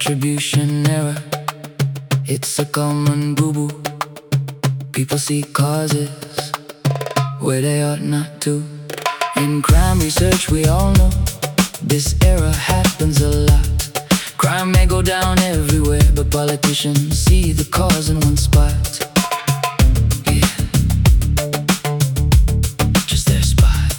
Attribution error, it's a common boo-boo. People see causes where they ought not to. In crime research we all know this error happens a lot. Crime may go down everywhere, but politicians see the cause in one spot. Yeah, just their spot.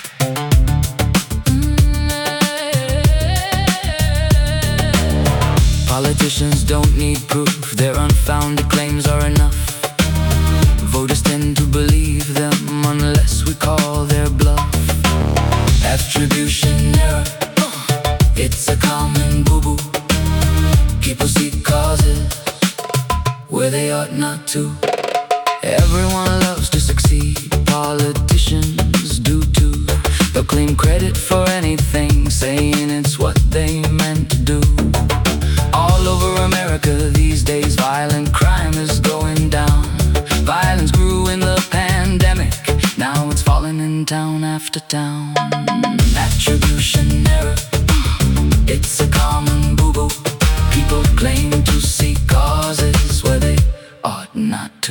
Politicians don't need proof, their unfounded claims are enough. Voters tend to believe them unless we call their bluff. Attribution error, it's a common boo-boo. People see causes where they ought not to. Everyone loves to succeed, politicians do too. They'll claim credit for anything, saying it's what they meant to do. All over America these days, violent crime is going down. Violence grew in the pandemic, now it's falling in town after town. Attribution error, it's a common boo-boo. People claim to see causes where they ought not to.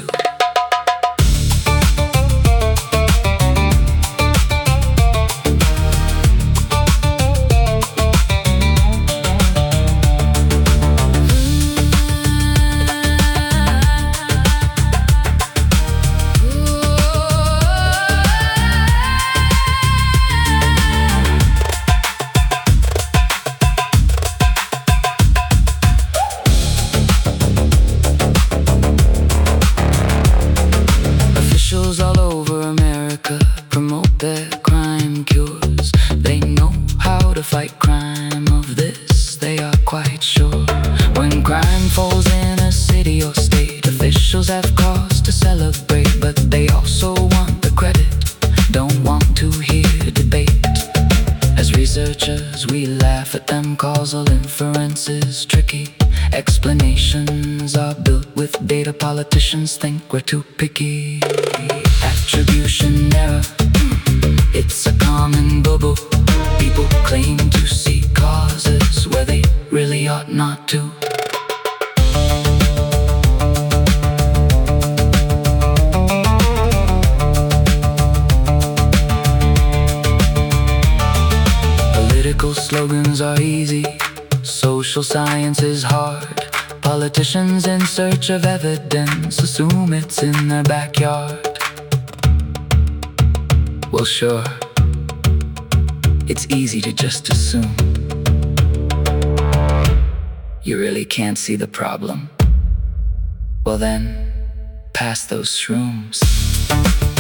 All over America promote their crime cures. They know how to fight crime, of this they are quite sure. When crime falls in a city or state, officials have cause to celebrate, but they also want the credit, don't want to hear debate. As researchers we laugh at them, causal inference is tricky. Explanations are built with data, politicians think we're too picky. Attribution error, it's a common boo-boo. People claim to see causes where they really ought not to. Political slogans are easy, social science is hard. Politicians in search of evidence assume it's in their backyard. Well, sure, it's easy to just assume. You really can't see the problem. Well then, pass those shrooms.